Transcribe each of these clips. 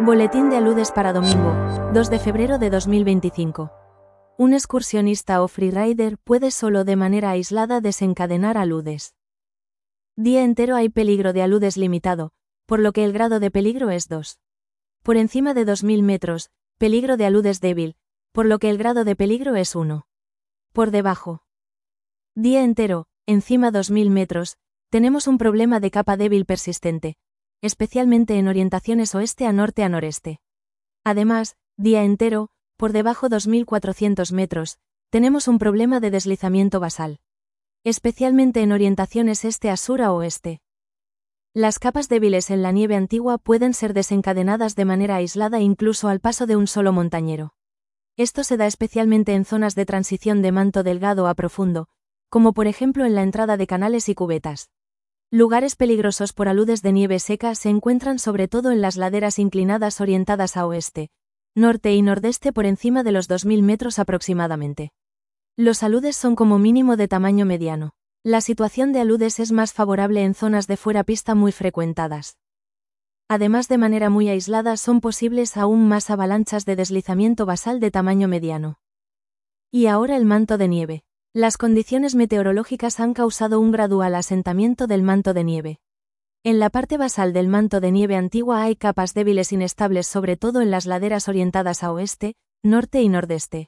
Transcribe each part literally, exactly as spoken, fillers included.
Boletín de aludes para domingo, dos de febrero de dos mil veinticinco. Un excursionista o freerider puede solo de manera aislada desencadenar aludes. Día entero hay peligro de aludes limitado, por lo que el grado de peligro es dos. Por encima de dos mil metros, peligro de aludes débil, por lo que el grado de peligro es uno. Por debajo. Día entero, encima dos mil metros, tenemos un problema de capa débil persistente, especialmente en orientaciones oeste a norte a noreste. Además, día entero, por debajo dos mil cuatrocientos metros, tenemos un problema de deslizamiento basal, especialmente en orientaciones este a sur a oeste. Las capas débiles en la nieve antigua pueden ser desencadenadas de manera aislada incluso al paso de un solo montañero. Esto se da especialmente en zonas de transición de manto delgado a profundo, como por ejemplo en la entrada de canales y cubetas. Lugares peligrosos por aludes de nieve seca se encuentran sobre todo en las laderas inclinadas orientadas a oeste, norte y nordeste por encima de los dos mil metros aproximadamente. Los aludes son como mínimo de tamaño mediano. La situación de aludes es más favorable en zonas de fuera pista muy frecuentadas. Además, de manera muy aislada son posibles aún más avalanchas de deslizamiento basal de tamaño mediano. Y ahora el manto de nieve. Las condiciones meteorológicas han causado un gradual asentamiento del manto de nieve. En la parte basal del manto de nieve antigua hay capas débiles inestables sobre todo en las laderas orientadas a oeste, norte y nordeste.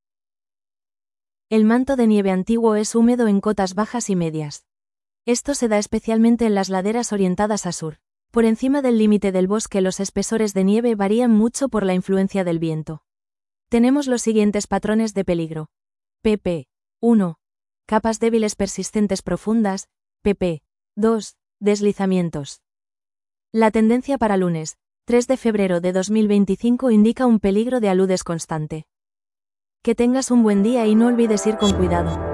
El manto de nieve antiguo es húmedo en cotas bajas y medias. Esto se da especialmente en las laderas orientadas a sur. Por encima del límite del bosque los espesores de nieve varían mucho por la influencia del viento. Tenemos los siguientes patrones de peligro. pp. uno. Capas débiles persistentes profundas. pp. dos. Deslizamientos. La tendencia para lunes, tres de febrero de dos mil veinticinco indica un peligro de aludes constante. Que tengas un buen día y no olvides ir con cuidado.